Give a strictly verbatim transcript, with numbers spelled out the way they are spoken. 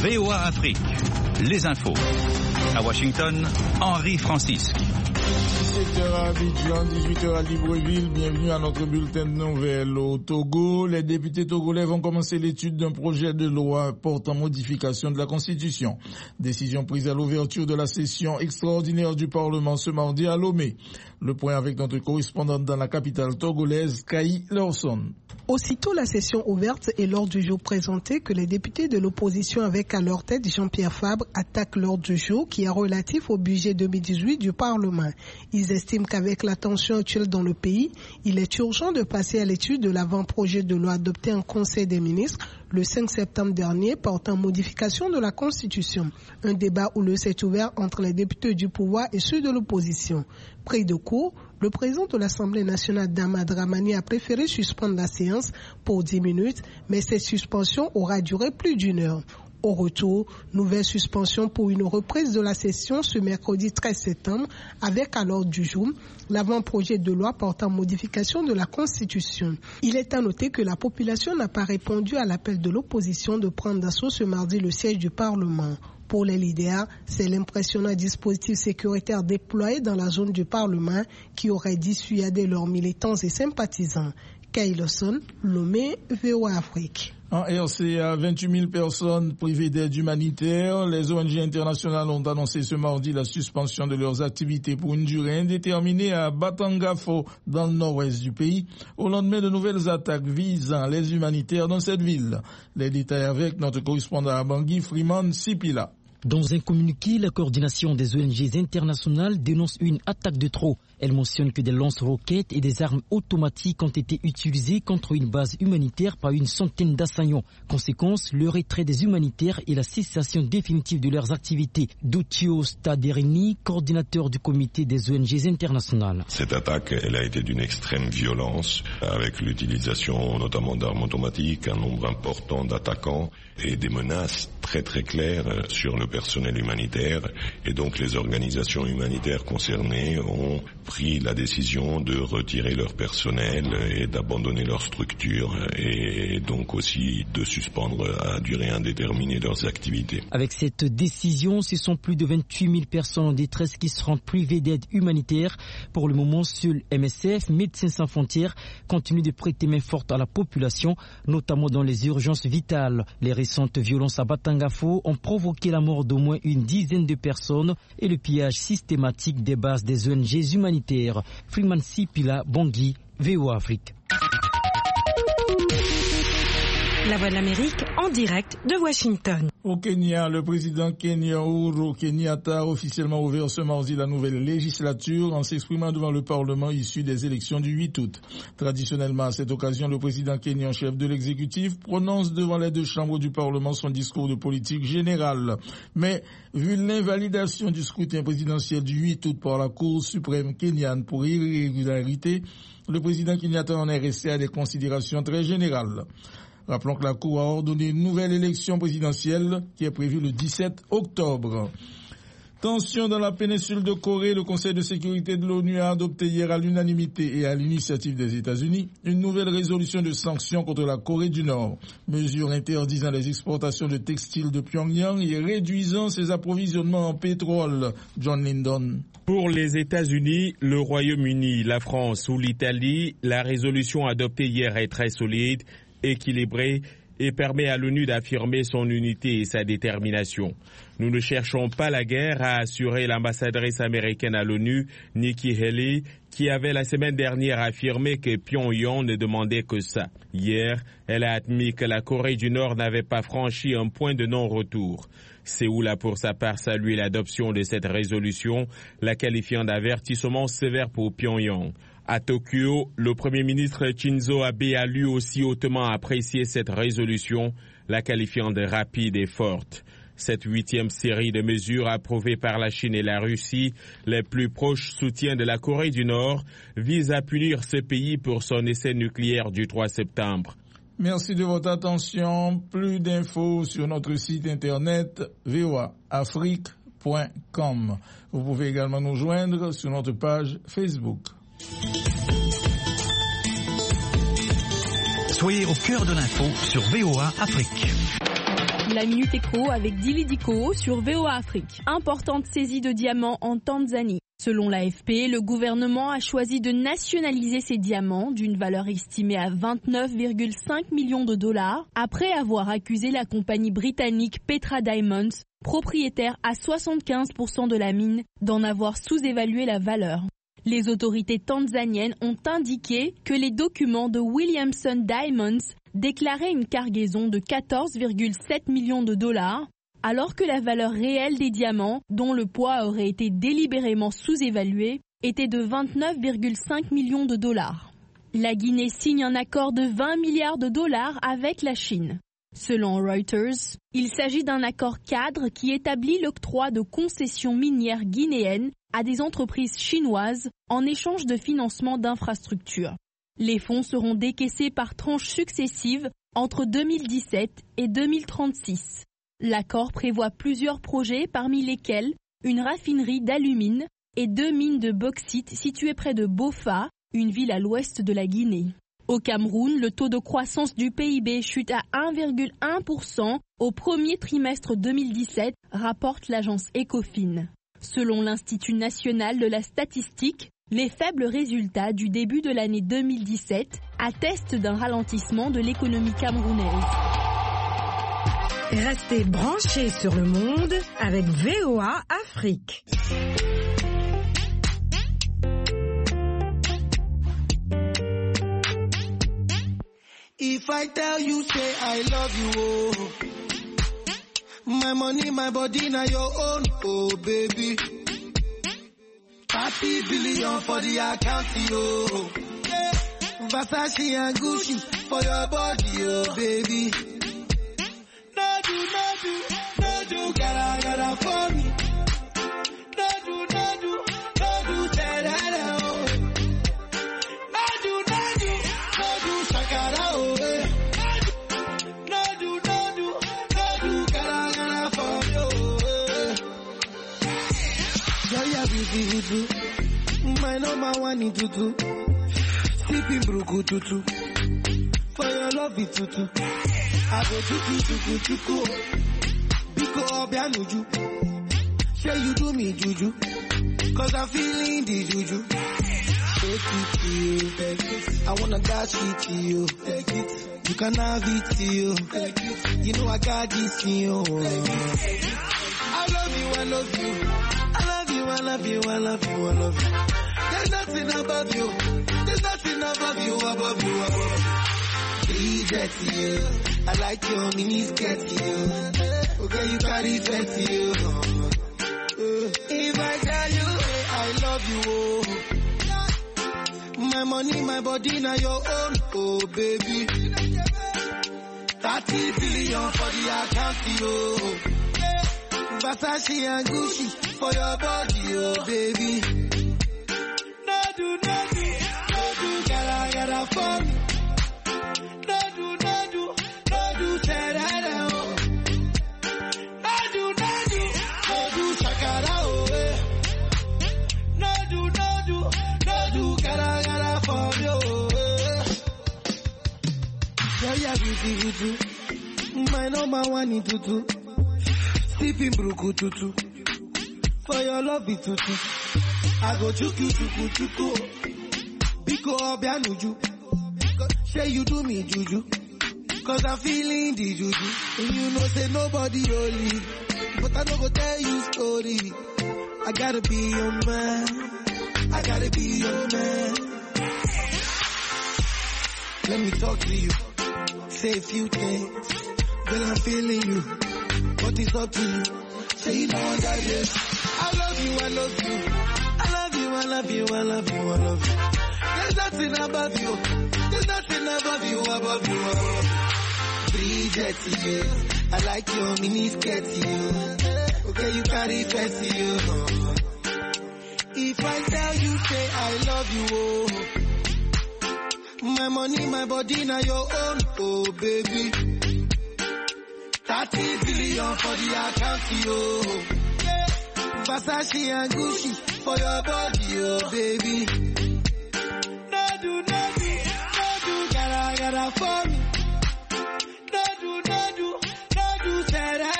V O A Afrique, les infos. À Washington, Henri Francisque. dix-sept heures à Abidjan, dix-huit heures à Libreville. Bienvenue à notre bulletin de nouvelles. Au Togo, les députés togolais vont commencer l'étude d'un projet de loi portant modification de la Constitution. Décision prise à l'ouverture de la session extraordinaire du Parlement ce mardi à Lomé. Le point avec notre correspondante dans la capitale togolaise, Kaï Lawson. Aussitôt la session ouverte et l'ordre du jour présenté que les députés de l'opposition avec à leur tête Jean-Pierre Fabre attaquent l'ordre du jour qui est relatif au budget deux mille dix-huit du Parlement. Ils estiment qu'avec la tension actuelle dans le pays, il est urgent de passer à l'étude de l'avant-projet de loi adopté en Conseil des ministres le cinq septembre dernier portant modification de la Constitution. Un débat houleux s'est ouvert entre les députés du pouvoir et ceux de l'opposition. Pris de court, le président de l'Assemblée nationale, Dama Dramani, a préféré suspendre la séance pour dix minutes, mais cette suspension aura duré plus d'une heure. Au retour, nouvelle suspension pour une reprise de la session ce mercredi treize septembre avec à l'ordre du jour l'avant-projet de loi portant modification de la Constitution. Il est à noter que la population n'a pas répondu à l'appel de l'opposition de prendre d'assaut ce mardi le siège du Parlement. Pour les leaders, c'est l'impressionnant dispositif sécuritaire déployé dans la zone du Parlement qui aurait dissuadé leurs militants et sympathisants. Kaï Lawson, Lomé, V O A Afrique. En R C A, vingt-huit mille personnes privées d'aide humanitaire. Les O N G internationales ont annoncé ce mardi la suspension de leurs activités pour une durée indéterminée à Batangafo, dans le nord-ouest du pays, au lendemain de nouvelles attaques visant les humanitaires dans cette ville. Les détails avec notre correspondant à Bangui, Freeman Sipila. Dans un communiqué, la coordination des O N G internationales dénonce une attaque de trop. Elle mentionne que des lance-roquettes et des armes automatiques ont été utilisées contre une base humanitaire par une centaine d'assaillants. Conséquence, le retrait des humanitaires et la cessation définitive de leurs activités. Doutio Staderini, coordinateur du comité des O N G internationales. Cette attaque, elle a été d'une extrême violence, avec l'utilisation notamment d'armes automatiques, un nombre important d'attaquants et des menaces très très claires sur le personnel humanitaire. Et donc les organisations humanitaires concernées ont pris la décision de retirer leur personnel et d'abandonner leur structure et donc aussi de suspendre à durée indéterminée leurs activités. Avec cette décision, ce sont plus de vingt-huit mille personnes en détresse qui seront privées d'aide humanitaire. Pour le moment, seul M S F, Médecins sans frontières, continue de prêter main forte à la population, notamment dans les urgences vitales. Les récentes violences à Batangafo ont provoqué la mort d'au moins une dizaine de personnes et le pillage systématique des bases des O N G humanitaires. Freeman Sipila, Bangui, V O A Afrique. La Voix de l'Amérique en direct de Washington. Au Kenya, le président Kenya Uhuru Kenyatta a officiellement ouvert ce mardi la nouvelle législature en s'exprimant devant le Parlement issu des élections du huit août. Traditionnellement, à cette occasion, le président kenyan, chef de l'exécutif, prononce devant les deux chambres du Parlement son discours de politique générale. Mais, vu l'invalidation du scrutin présidentiel du huit août par la Cour suprême kenyane pour irrégularité, le président Kenyatta en est resté à des considérations très générales. Rappelons que la Cour a ordonné une nouvelle élection présidentielle qui est prévue le dix-sept octobre. Tension dans la péninsule de Corée, le Conseil de sécurité de l'ONU a adopté hier à l'unanimité et à l'initiative des États-Unis une nouvelle résolution de sanctions contre la Corée du Nord. Mesure interdisant les exportations de textiles de Pyongyang et réduisant ses approvisionnements en pétrole. John Lyndon. Pour les États-Unis, le Royaume-Uni, la France ou l'Italie, la résolution adoptée hier est très solide, équilibrée et permet à l'ONU d'affirmer son unité et sa détermination. Nous ne cherchons pas la guerre, a assuré l'ambassadrice américaine à l'ONU, Nikki Haley, qui avait la semaine dernière affirmé que Pyongyang ne demandait que ça. Hier, elle a admis que la Corée du Nord n'avait pas franchi un point de non-retour. Séoul a pour sa part salué l'adoption de cette résolution, la qualifiant d'avertissement sévère pour Pyongyang. À Tokyo, le Premier ministre Shinzo Abe a lui aussi hautement apprécié cette résolution, la qualifiant de rapide et forte. Cette huitième série de mesures approuvées par la Chine et la Russie, les plus proches soutiens de la Corée du Nord, vise à punir ce pays pour son essai nucléaire du trois septembre. Merci de votre attention. Plus d'infos sur notre site internet v o a afrique point com. Vous pouvez également nous joindre sur notre page Facebook. Soyez au cœur de l'info sur V O A Afrique. La Minute Éco avec Dili Diko sur V O A Afrique. Importante saisie de diamants en Tanzanie. Selon l'A F P, le gouvernement a choisi de nationaliser ces diamants d'une valeur estimée à vingt-neuf virgule cinq millions de dollars après avoir accusé la compagnie britannique Petra Diamonds, propriétaire à soixante-quinze pour cent de la mine, d'en avoir sous-évalué la valeur. Les autorités tanzaniennes ont indiqué que les documents de Williamson Diamonds déclaraient une cargaison de quatorze virgule sept millions de dollars, alors que la valeur réelle des diamants, dont le poids aurait été délibérément sous-évalué, était de vingt-neuf virgule cinq millions de dollars. La Guinée signe un accord de vingt milliards de dollars avec la Chine. Selon Reuters, il s'agit d'un accord cadre qui établit l'octroi de concessions minières guinéennes à des entreprises chinoises en échange de financement d'infrastructures. Les fonds seront décaissés par tranches successives entre deux mille dix-sept et deux mille trente-six. L'accord prévoit plusieurs projets, parmi lesquels une raffinerie d'alumine et deux mines de bauxite situées près de Bofa, une ville à l'ouest de la Guinée. Au Cameroun, le taux de croissance du P I B chute à un virgule un pour cent au premier trimestre deux mille dix-sept, rapporte l'agence Ecofin. Selon l'Institut national de la statistique, les faibles résultats du début de l'année deux mille dix-sept attestent d'un ralentissement de l'économie camerounaise. Restez branchés sur le monde avec V O A Afrique. If I tell you, say I love you, oh. My money, my body, now your own, oh baby. thirty billion for the account, oh. Yeah. Versace and Gucci for your body, oh baby. No do, no do, no do, gotta, gotta for me. No do, no do, no do, say that, oh. No do, no do, no do, shakara, oh. No do, no do, no do, gotta, gotta for me, oh. Girl, you're beautiful, my number one in tutu. Sleeping bruku tutu. For your love it tutu. I go tutu tutu tutu. Biko obianuju. Say you do me juju. Cause I'm feeling the juju. Take it to you. I wanna dash it to you. Take it. You can have it to you. Take it. You know I got this in you. I love you, I love you. I love you, I love you, I love you, I love you. There's nothing above you. There's nothing above you, above you, above you. Please to you. I like your mini skirt to you. Okay, you carry fat to you. If I tell you, hey, I love you, oh. My money, my body, now your own, oh baby. thirty billion for the account, oh. Versace and Gucci for your body, oh baby. No do, no do, no do, gotta, gotta for me. No do, no do, no do, say that, oh. No do, no do, no do, shakara, oh. No do, no do, no do, gotta, gotta for me, oh. Yeah, yeah, beautiful, my number one in tutu. Sleeping bruku tutu. For your love it tutu. I go chuku chuku chuku. Biko obianuju. Say you do me juju. Cause I'm feeling the juju. And you know say nobody holy. But I don't go tell you story. I gotta be your man. I gotta be your man. Let me talk to you. Say a few things. Girl, I'm feeling you. What is up to you? Say you know that yes. I love you, I love you. I love you, I love you, I love you, I love you. There's nothing above you. There's nothing above you, above you, above you. Bridget to you. I like your mini skirt to you. Okay, you carry fat to you. If I tell you, say I love you, oh. My money, my body, now your own, oh baby. thirty billion for the account, yo. Yeah. Versace and Gucci for your body, oh baby. No do, no do, no do, gotta, gotta for me. No do, no do, no do, say that I